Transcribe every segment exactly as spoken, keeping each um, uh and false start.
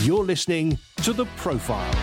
You're listening to The Profile.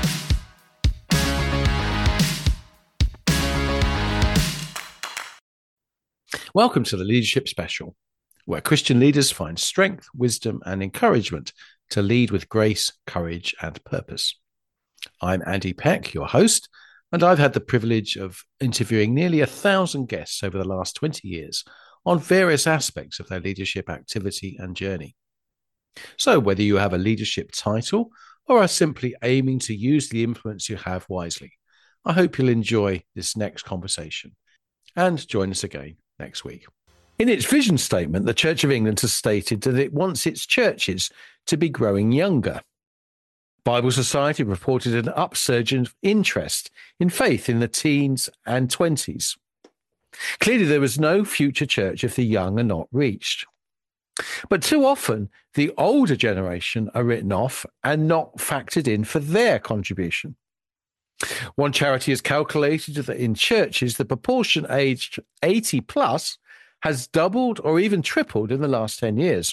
Welcome to the Leadership Special, where Christian leaders find strength, wisdom, and encouragement to lead with grace, courage, and purpose. I'm Andy Peck, your host, and I've had the privilege of interviewing nearly a thousand guests over the last twenty years on various aspects of their leadership activity and journey. So whether you have a leadership title or are simply aiming to use the influence you have wisely, I hope you'll enjoy this next conversation and join us again next week. In its vision statement, the Church of England has stated that it wants its churches to be growing younger. Bible Society reported an upsurge of interest in faith in the teens and twenties. Clearly, there is no future church if the young are not reached. But too often, the older generation are written off and not factored in for their contribution. One charity has calculated that in churches, the proportion aged eighty plus has doubled or even tripled in the last ten years.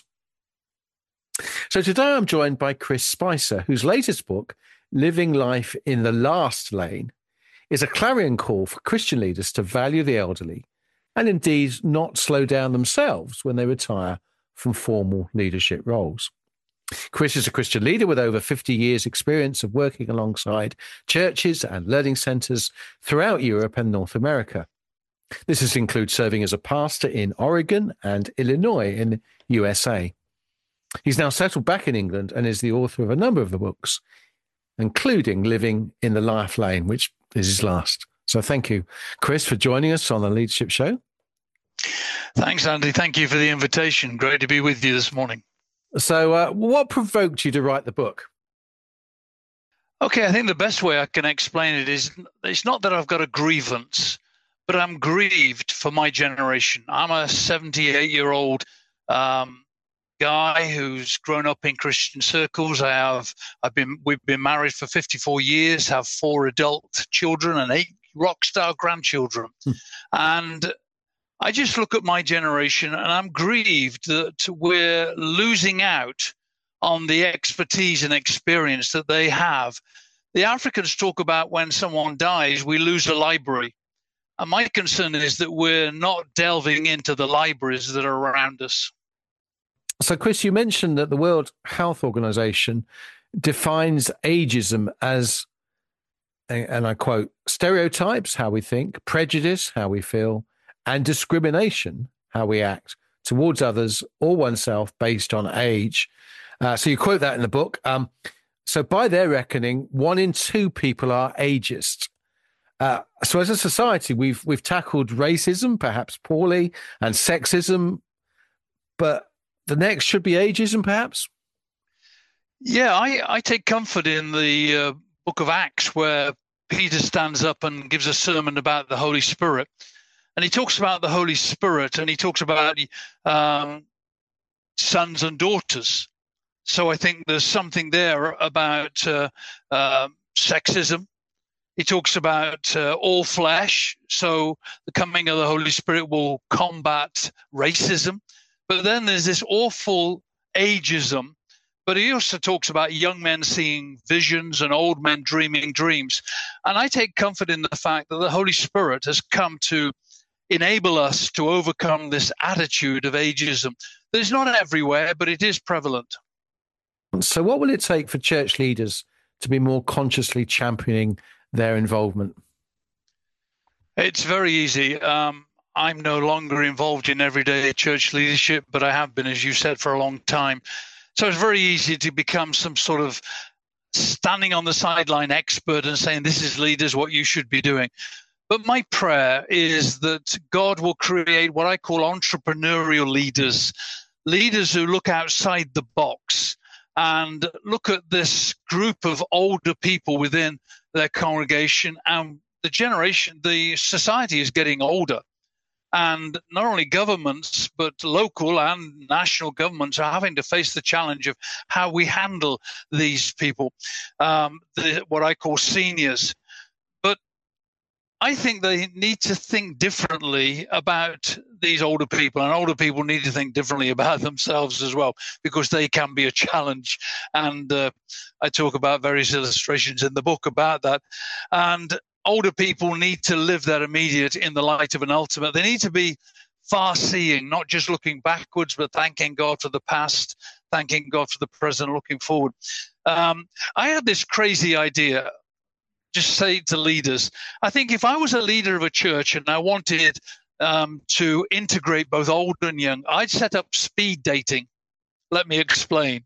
So today I'm joined by Chris Spicer, whose latest book, Living Life in the Last Lane, is a clarion call for Christian leaders to value the elderly and indeed not slow down themselves when they retire from formal leadership roles. Chris is a Christian leader with over fifty years experience of working alongside churches and learning centres throughout Europe and North America. This has included serving as a pastor in Oregon and Illinois in the U S A. He's now settled back in England and is the author of a number of the books, including Living in the Life Lane, which is his last. So thank you, Chris, for joining us on the Leadership Show. Thanks, Andy. Thank you for the invitation. Great to be with you this morning. So uh, what provoked you to write the book? Okay, I think the best way I can explain it is it's not that I've got a grievance, but I'm grieved for my generation. I'm a seventy-eight-year-old um, guy who's grown up in Christian circles. I have, I've been, we've been married for fifty-four years, have four adult children and eight rock star grandchildren. Hmm. And I just look at my generation and I'm grieved that we're losing out on the expertise and experience that they have. The Africans talk about when someone dies, we lose a library. And my concern is that we're not delving into the libraries that are around us. So, Chris, you mentioned that the World Health Organization defines ageism as, and I quote, stereotypes, how we think, prejudice, how we feel, and discrimination, how we act towards others or oneself based on age. Uh, so you quote that in the book. Um, so by their reckoning, one in two people are ageist. Uh, so as a society, we've we've tackled racism, perhaps poorly, and sexism, but the next should be ageism, perhaps? Yeah, I, I take comfort in the uh, book of Acts where Peter stands up and gives a sermon about the Holy Spirit. And he talks about the Holy Spirit and he talks about um, sons and daughters. So I think there's something there about uh, uh, sexism. He talks about uh, all flesh. So the coming of the Holy Spirit will combat racism. But then there's this awful ageism. But he also talks about young men seeing visions and old men dreaming dreams. And I take comfort in the fact that the Holy Spirit has come to enable us to overcome this attitude of ageism that is not everywhere, but it is prevalent. So what will it take for church leaders to be more consciously championing their involvement? It's very easy. Um, I'm no longer involved in everyday church leadership, but I have been, as you said, for a long time. So it's very easy to become some sort of standing on the sideline expert and saying, this is leaders, what you should be doing. But my prayer is that God will create what I call entrepreneurial leaders, leaders who look outside the box and look at this group of older people within their congregation. And the generation, the society is getting older. And not only governments, but local and national governments are having to face the challenge of how we handle these people, um, the, what I call seniors. But I think they need to think differently about these older people, and older people need to think differently about themselves as well, because they can be a challenge. And uh, I talk about various illustrations in the book about that. And older people need to live their immediate in the light of an ultimate. They need to be far-seeing, not just looking backwards, but thanking God for the past, thanking God for the present, looking forward. Um, I had this crazy idea. Just say to leaders, I think if I was a leader of a church and I wanted um, to integrate both old and young, I'd set up speed dating. Let me explain.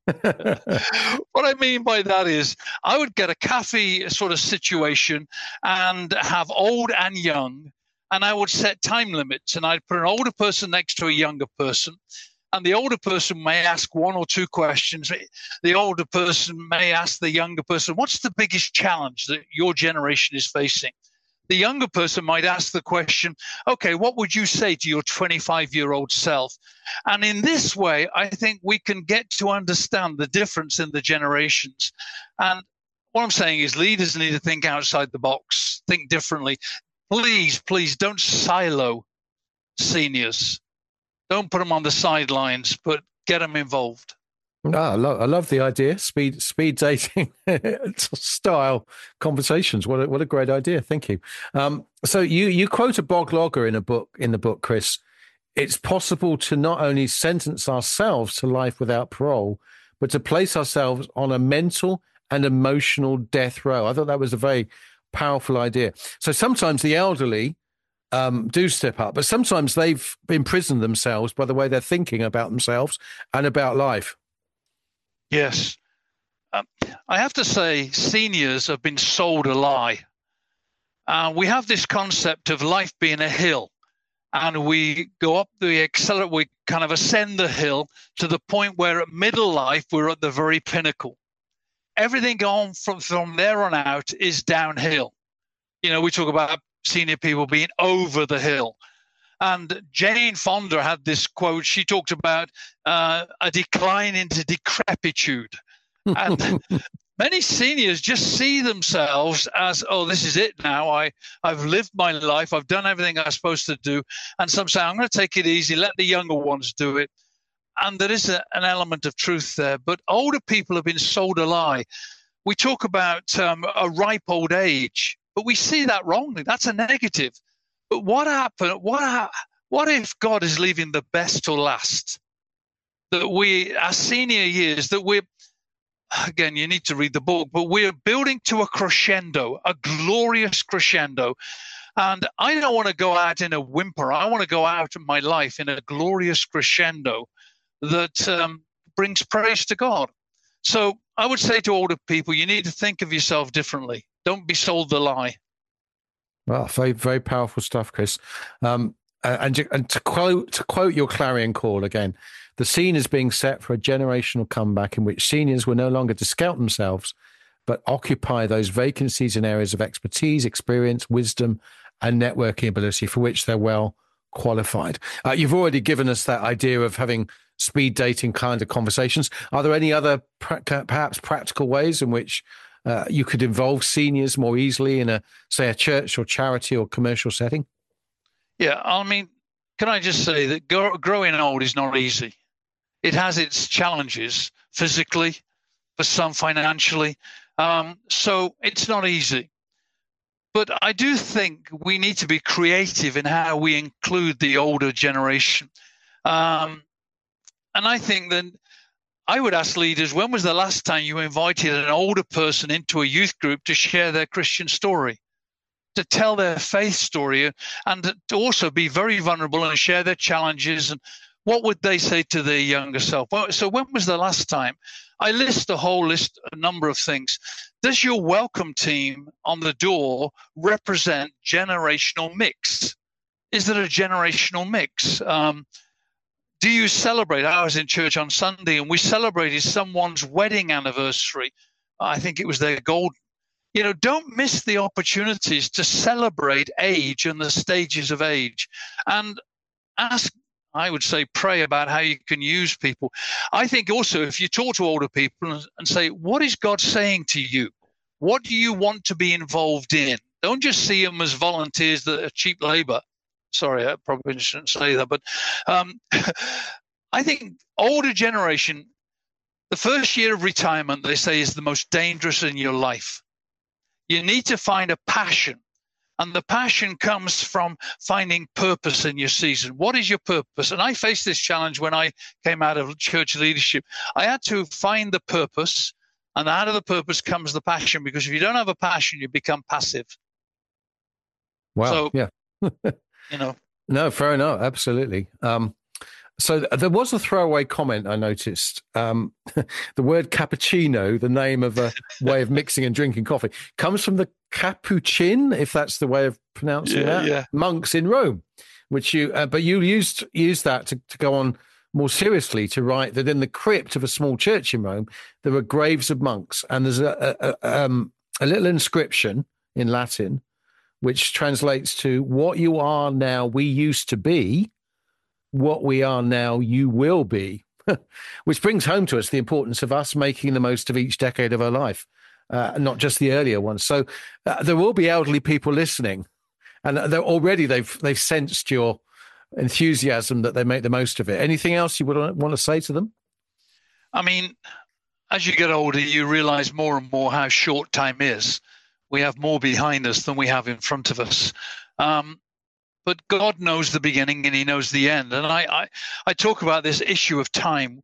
What I mean by that is I would get a cafe sort of situation and have old and young, and I would set time limits, and I'd put an older person next to a younger person. And the older person may ask one or two questions. The older person may ask the younger person, what's the biggest challenge that your generation is facing? The younger person might ask the question, okay, what would you say to your twenty-five-year-old self? And in this way, I think we can get to understand the difference in the generations. And what I'm saying is leaders need to think outside the box, think differently. Please, please don't silo seniors. Don't put them on the sidelines, but get them involved. No, I love, I love the idea. Speed, speed dating style conversations. What a, what a great idea. Thank you. Um, so you, you quote a Bog Logger in a book, in the book, Chris. It's possible to not only sentence ourselves to life without parole, but to place ourselves on a mental and emotional death row. I thought that was a very powerful idea. So sometimes the elderly Um, do step up, but sometimes they've imprisoned themselves by the way they're thinking about themselves and about life. Yes. Um, I have to say, seniors have been sold a lie. Uh, we have this concept of life being a hill, and we go up the accelerate, we kind of ascend the hill to the point where at middle life, we're at the very pinnacle. Everything on from, from there on out is downhill. You know, we talk about senior people being over the hill. And Jane Fonda had this quote. She talked about uh, a decline into decrepitude. And many seniors just see themselves as, oh, this is it now. I, I've lived my life. I've done everything I'm supposed to do. And some say, I'm going to take it easy, let the younger ones do it. And there is a, an element of truth there. But older people have been sold a lie. We talk about um, a ripe old age, but we see that wrongly. That's a negative. But what happened? What ha- what if God is leaving the best till last? That we, our senior years, that we're, again, you need to read the book, but we're building to a crescendo, a glorious crescendo. And I don't want to go out in a whimper. I want to go out in my life in a glorious crescendo that um, brings praise to God. So I would say to older people, you need to think of yourself differently. Don't be sold the lie. Well, very, very powerful stuff, Chris. Um, and, and to quote to quote your clarion call again, the scene is being set for a generational comeback in which seniors will no longer discount themselves, but occupy those vacancies in areas of expertise, experience, wisdom, and networking ability for which they're well qualified. Uh, you've already given us that idea of having speed dating kind of conversations. Are there any other pra- perhaps practical ways in which uh, you could involve seniors more easily in a, say, a church or charity or commercial setting? Yeah, I mean, can I just say that go- growing old is not easy. It has its challenges physically, for some financially. Um, so it's not easy. But I do think we need to be creative in how we include the older generation. Um, and I think that I would ask leaders, when was the last time you invited an older person into a youth group to share their Christian story, to tell their faith story, and to also be very vulnerable and share their challenges? And what would they say to their younger self? Well, so when was the last time? I list a whole list, a number of things. Does your welcome team on the door represent generational mix? Is there a generational mix? Um, do you celebrate? I was in church on Sunday and we celebrated someone's wedding anniversary. I think it was their golden. You know, don't miss the opportunities to celebrate age and the stages of age. And ask, I would say, pray about how you can use people. I think also if you talk to older people and say, what is God saying to you? What do you want to be involved in? Don't just see them as volunteers that are cheap labor. Sorry, I probably shouldn't say that, but um, I think older generation, the first year of retirement, they say, is the most dangerous in your life. You need to find a passion, and the passion comes from finding purpose in your season. What is your purpose? And I faced this challenge when I came out of church leadership. I had to find the purpose, and out of the purpose comes the passion, because if you don't have a passion, you become passive. Wow. So, yeah. you know. No, fair enough. Absolutely. Um, so there was a throwaway comment I noticed. Um, the word cappuccino, the name of a way of mixing and drinking coffee, comes from the Capuchin, if that's the way of pronouncing yeah, that, yeah. monks in Rome, which you, uh, but you used used that to, to go on more seriously to write that in the crypt of a small church in Rome, there were graves of monks, and there's a, a, a, um, a little inscription in Latin, which translates to, what you are now, we used to be, what we are now, you will be, which brings home to us the importance of us making the most of each decade of our life, uh, not just the earlier ones. So uh, there will be elderly people listening, and they're already they've they've sensed your enthusiasm that they make the most of it. Anything else you would want to say to them? I mean, as you get older, you realize more and more how short time is. We have more behind us than we have in front of us. Um, but God knows the beginning and he knows the end. And I, I, I talk about this issue of time,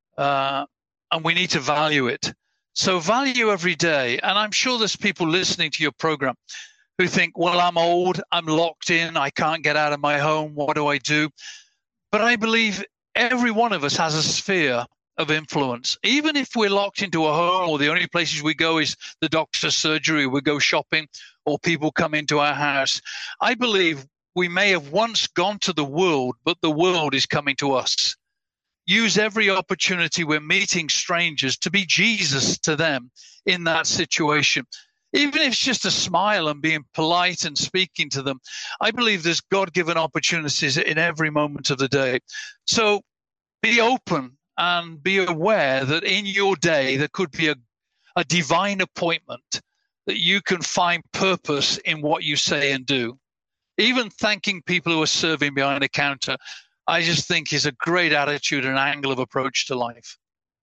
uh, and we need to value it. So value every day. And I'm sure there's people listening to your program who think, well, I'm old, I'm locked in, I can't get out of my home, what do I do? But I believe every one of us has a sphere of influence. Even if we're locked into a home, or the only places we go is the doctor's surgery, we go shopping, or people come into our house, I believe we may have once gone to the world, but the world is coming to us. Use every opportunity we're meeting strangers to be Jesus to them in that situation. Even if it's just a smile and being polite and speaking to them, I believe there's God-given opportunities in every moment of the day. So be open and be aware that in your day there could be a, a divine appointment, that you can find purpose in what you say and do. Even thanking people who are serving behind a counter, I just think is a great attitude and angle of approach to life.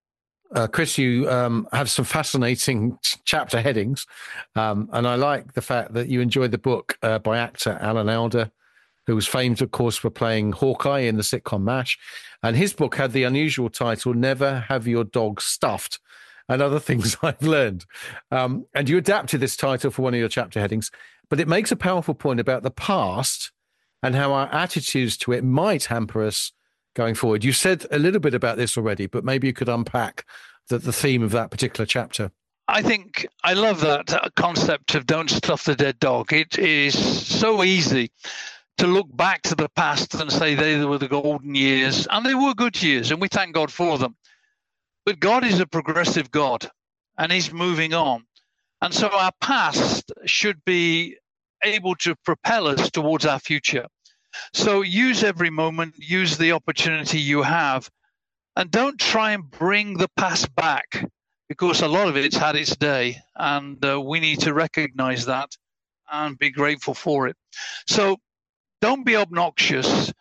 Uh, Chris, you um, have some fascinating chapter headings, um, and I like the fact that you enjoyed the book uh, by actor Alan Alda, who was famed, of course, for playing Hawkeye in the sitcom MASH. And his book had the unusual title, Never Have Your Dog Stuffed, and Other Things I've Learned. Um, and you adapted this title for one of your chapter headings, but it makes a powerful point about the past and how our attitudes to it might hamper us going forward. You said a little bit about this already, but maybe you could unpack the, the theme of that particular chapter. I think I love that concept of don't stuff the dead dog. It is so easy to look back to the past and say they were the golden years, and they were good years, and we thank God for them. But God is a progressive God, and he's moving on. And so our past should be able to propel us towards our future. So use every moment, use the opportunity you have, and don't try and bring the past back, because a lot of it's had its day, and uh, we need to recognize that and be grateful for it. So don't be obnoxious,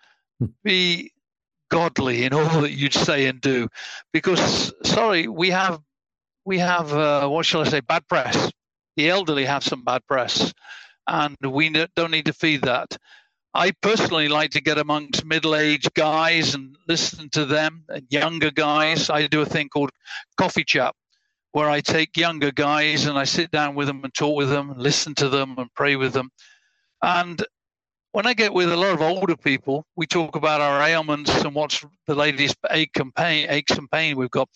be godly in all that you say and do, because, sorry, we have, we have uh, what shall I say, bad press. The elderly have some bad press, and we don't need to feed that. I personally like to get amongst middle-aged guys and listen to them, and younger guys. I do a thing called Coffee Chat, where I take younger guys and I sit down with them and talk with them, and listen to them and pray with them. And when I get with a lot of older people, we talk about our ailments and what's the latest ache and pain, aches and pain we've got.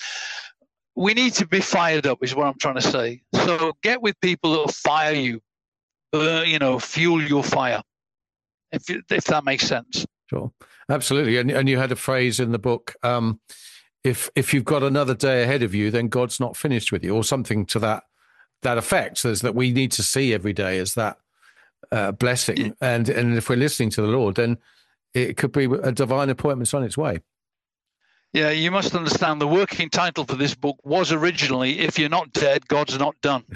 We need to be fired up, is what I'm trying to say. So get with people that will fire you, uh, you know, fuel your fire. If if that makes sense. Sure, absolutely. And and you had a phrase in the book, um, if if you've got another day ahead of you, then God's not finished with you, or something to that that effect. So that we need to see every day as that uh, blessing. Yeah. And and if we're listening to the Lord, then it could be a divine appointment on its way. Yeah, you must understand the working title for this book was originally "If You're Not Dead, God's Not Done."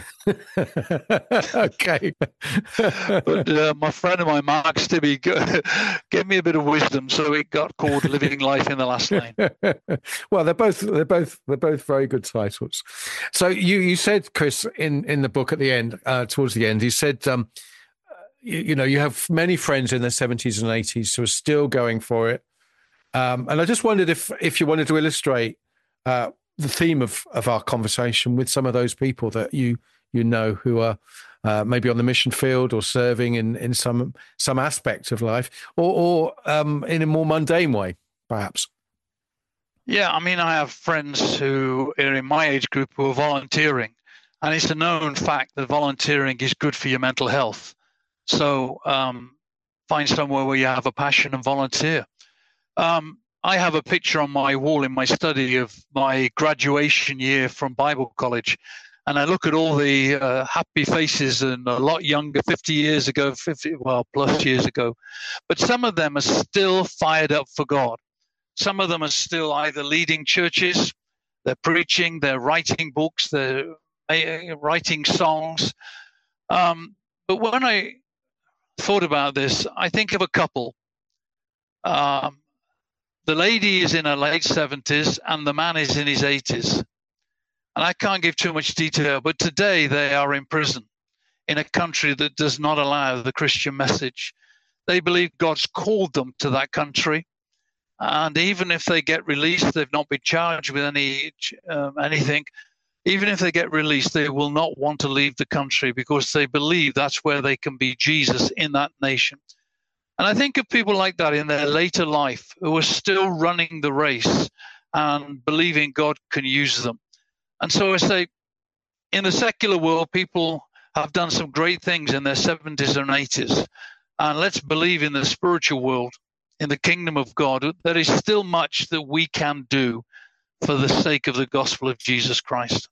Okay. But uh, my friend of mine, Mark Stibbe, gave me a bit of wisdom, so it got called "Living Life in the Last Lane." Well, they're both they're both they're both very good titles. So you you said, Chris, in in the book at the end, uh, towards the end, you said, um, you, you know, you have many friends in their seventies and eighties who are still going for it. Um, and I just wondered if if you wanted to illustrate uh, the theme of, of our conversation with some of those people that you you know who are uh, maybe on the mission field or serving in, in some some aspect of life, or, or um, in a more mundane way, perhaps. Yeah, I mean, I have friends who are in my age group who are volunteering, and it's a known fact that volunteering is good for your mental health. So um, find somewhere where you have a passion and volunteer. Um, I have a picture on my wall in my study of my graduation year from Bible college. And I look at all the uh, happy faces and a lot younger, fifty years ago, fifty, well, plus years ago. But some of them are still fired up for God. Some of them are still either leading churches, they're preaching, they're writing books, they're writing songs. Um, but when I thought about this, I think of a couple. Um, The lady is in her late seventies and the man is in his eighties. And I can't give too much detail, but today they are in prison in a country that does not allow the Christian message. They believe God's called them to that country. And even if they get released, they've not been charged with any um, anything. Even if they get released, they will not want to leave the country because they believe that's where they can be Jesus in that nation. And I think of people like that in their later life who are still running the race and believing God can use them. And so I say, in the secular world, people have done some great things in their seventies and eighties. And let's believe in the spiritual world, in the kingdom of God, there is still much that we can do for the sake of the gospel of Jesus Christ.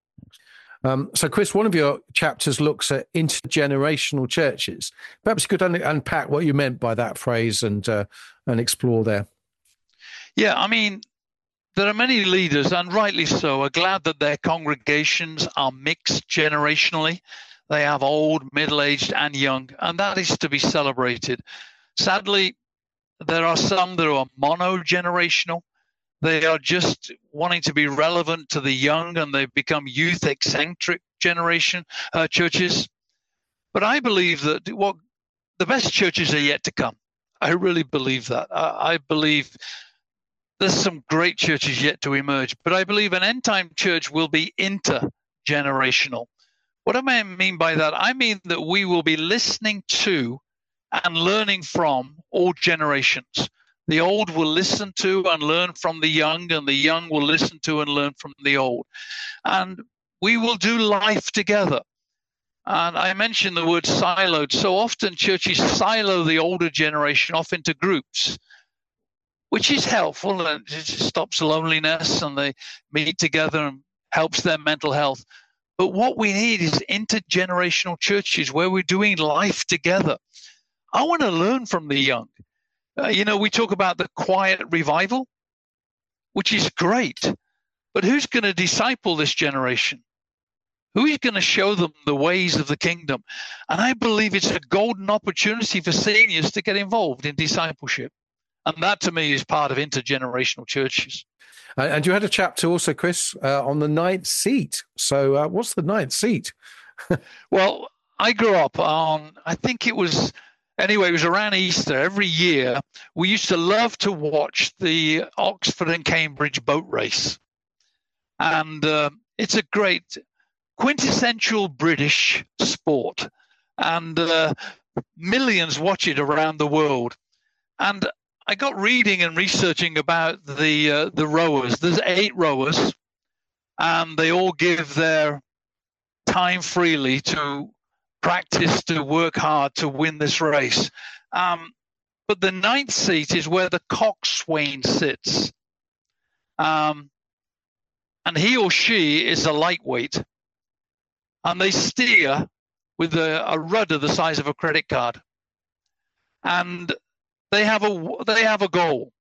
Um, so, Chris, one of your chapters looks at intergenerational churches. Perhaps you could un- unpack what you meant by that phrase and uh, and explore there. Yeah, I mean, there are many leaders, and rightly so, are glad that their congregations are mixed generationally. They have old, middle-aged, and young, and that is to be celebrated. Sadly, there are some that are mono-generational. They are just wanting to be relevant to the young, and they've become youth-eccentric generation uh, churches. But I believe that what the best churches are yet to come. I really believe that. I, I believe there's some great churches yet to emerge. But I believe an end-time church will be intergenerational. What do I mean by that? I mean that we will be listening to and learning from all generations. The old will listen to and learn from the young, and the young will listen to and learn from the old. And we will do life together. And I mentioned the word siloed. So often churches silo the older generation off into groups, which is helpful, and it stops loneliness, and they meet together and helps their mental health. But what we need is intergenerational churches where we're doing life together. I want to learn from the young. Uh, you know, we talk about the quiet revival, which is great, but who's going to disciple this generation? Who is going to show them the ways of the kingdom? And I believe it's a golden opportunity for seniors to get involved in discipleship. And that, to me, is part of intergenerational churches. And you had a chapter also, Chris, uh, on the ninth seat. So uh, what's the ninth seat? Well, I grew up on, I think it was, anyway, it was around Easter. Every year, we used to love to watch the Oxford and Cambridge boat race. And uh, it's a great, quintessential British sport. And uh, millions watch it around the world. And I got reading and researching about the uh, the rowers. There's eight rowers, and they all give their time freely to practice, to work hard to win this race. Um, but the ninth seat is where the coxswain sits. Um, and he or she is a lightweight. And they steer with a, a rudder the size of a credit card. And they have a they have a goal.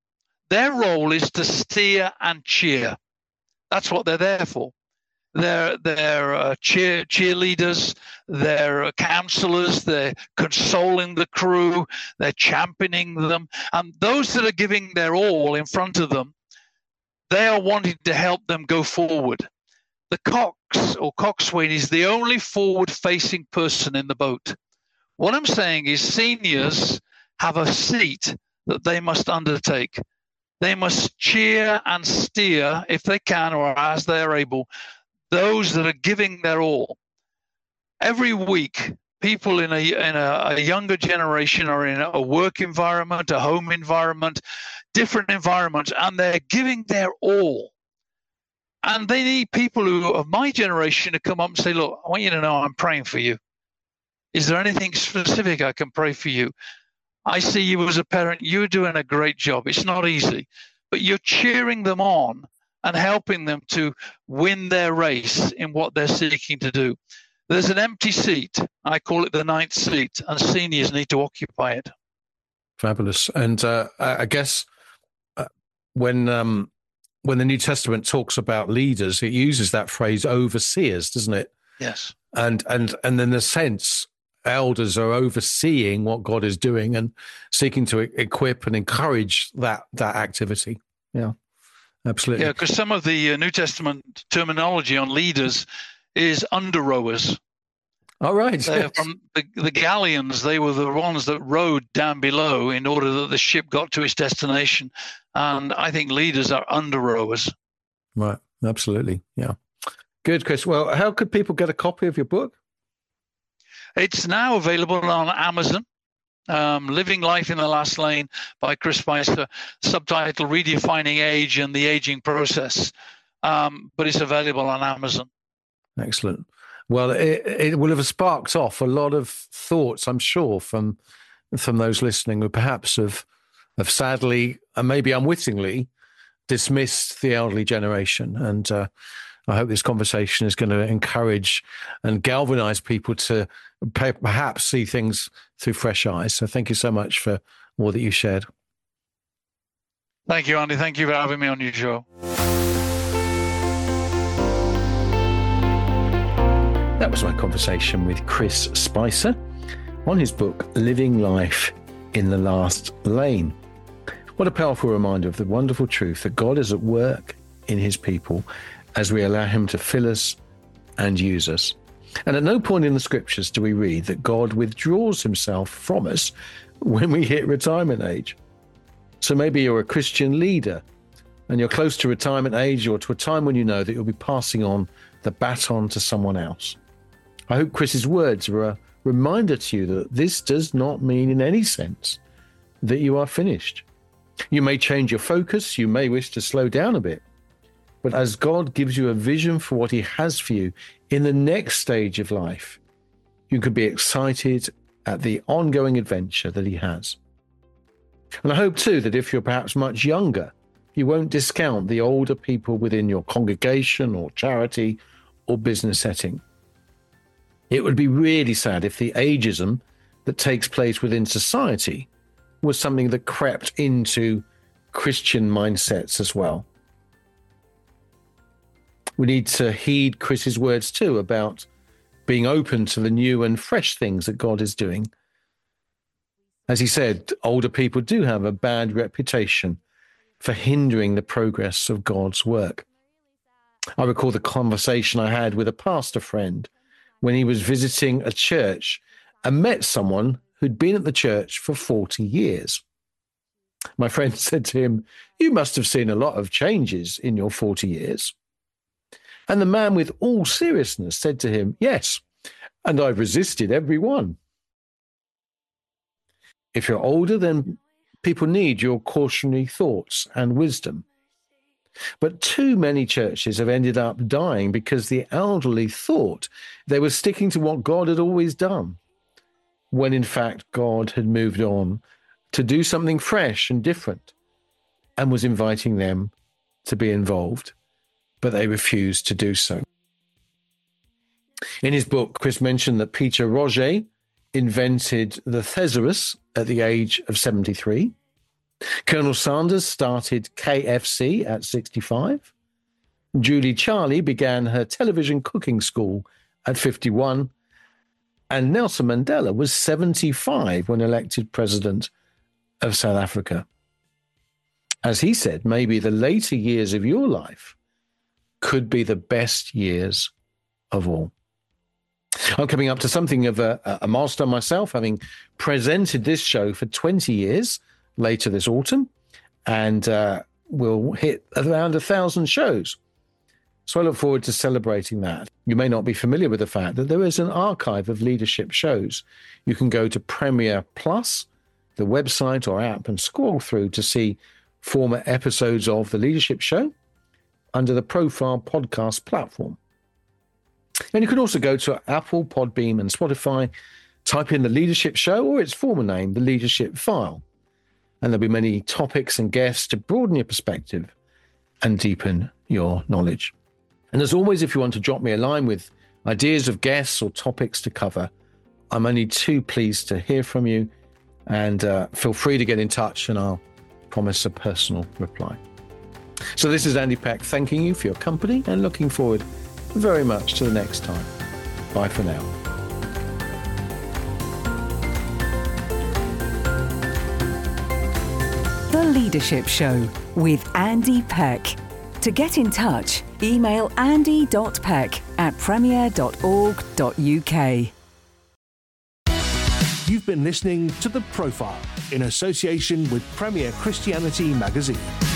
Their role is to steer and cheer. That's what they're there for. They're, they're uh, cheer, cheerleaders, they're counselors, they're consoling the crew, they're championing them. And those that are giving their all in front of them, they are wanting to help them go forward. The cox or coxswain is the only forward-facing person in the boat. What I'm saying is seniors have a seat that they must undertake. They must cheer and steer, if they can or as they're able, those that are giving their all. Every week, people in a in a, a younger generation are in a work environment, a home environment, different environments, and they're giving their all. And they need people who of my generation to come up and say, look, I want you to know I'm praying for you. Is there anything specific I can pray for you? I see you as a parent, you're doing a great job. It's not easy, but you're cheering them on and helping them to win their race in what they're seeking to do. There's an empty seat. I call it the ninth seat, and seniors need to occupy it. Fabulous. And uh, I guess uh, when um, when the New Testament talks about leaders, it uses that phrase overseers, doesn't it? Yes. And and and in a sense, elders are overseeing what God is doing and seeking to equip and encourage that that activity. Yeah. Absolutely. Yeah, because some of the uh, New Testament terminology on leaders is under rowers. All right. Yes. From the, the galleons, they were the ones that rowed down below in order that the ship got to its destination. And I think leaders are under rowers. Right. Absolutely. Yeah. Good, Chris. Well, how could people get a copy of your book? It's now available on Amazon. Um, Living Life in the Last Lane by Chris Spicer, subtitle Redefining Age and the Aging Process. Um, but it's available on Amazon. Excellent. Well, it, it will have sparked off a lot of thoughts, I'm sure, from from those listening who perhaps have, have sadly and maybe unwittingly dismissed the elderly generation. And uh, I hope this conversation is going to encourage and galvanize people to perhaps see things through fresh eyes. So thank you so much for all that you shared. Thank you, Andy. Thank you for having me on your show. That was my conversation with Chris Spicer on his book, Living Life in the Last Lane. What a powerful reminder of the wonderful truth that God is at work in his people as we allow him to fill us and use us. And at no point in the scriptures do we read that God withdraws himself from us when we hit retirement age. So maybe you're a Christian leader and you're close to retirement age or to a time when you know that you'll be passing on the baton to someone else. I hope Chris's words are a reminder to you that this does not mean in any sense that you are finished. You may change your focus, you may wish to slow down a bit, but as God gives you a vision for what he has for you in the next stage of life, you can be excited at the ongoing adventure that he has. And I hope too that if you're perhaps much younger, you won't discount the older people within your congregation or charity or business setting. It would be really sad if the ageism that takes place within society was something that crept into Christian mindsets as well. We need to heed Chris's words too about being open to the new and fresh things that God is doing. As he said, older people do have a bad reputation for hindering the progress of God's work. I recall the conversation I had with a pastor friend when he was visiting a church and met someone who'd been at the church for forty years. My friend said to him, "You must have seen a lot of changes in your forty years. And the man with all seriousness said to him, "Yes, and I've resisted every one." If you're older, then people need your cautionary thoughts and wisdom. But too many churches have ended up dying because the elderly thought they were sticking to what God had always done, when in fact God had moved on to do something fresh and different and was inviting them to be involved, but they refused to do so. In his book, Chris mentioned that Peter Roget invented the thesaurus at the age of seventy-three. Colonel Sanders started K F C at sixty-five. Julie Charlie began her television cooking school at fifty-one. And Nelson Mandela was seventy-five when elected president of South Africa. As he said, maybe the later years of your life could be the best years of all. I'm coming up to something of a, a milestone myself, having presented this show for twenty years later this autumn, and uh, we'll hit around a thousand shows. So I look forward to celebrating that. You may not be familiar with the fact that there is an archive of leadership shows. You can go to Premier Plus, the website or app, and scroll through to see former episodes of The Leadership Show under the Profile podcast platform. And you can also go to Apple, Podbean, and Spotify, type in The Leadership Show or its former name, The Leadership File. And there'll be many topics and guests to broaden your perspective and deepen your knowledge. And as always, if you want to drop me a line with ideas of guests or topics to cover, I'm only too pleased to hear from you. And uh, feel free to get in touch and I'll promise a personal reply. So this is Andy Peck thanking you for your company and looking forward very much to the next time. Bye for now. The Leadership Show with Andy Peck. To get in touch, email andy dot peck at premier dot org dot u k. You've been listening to The Profile in association with Premier Christianity Magazine.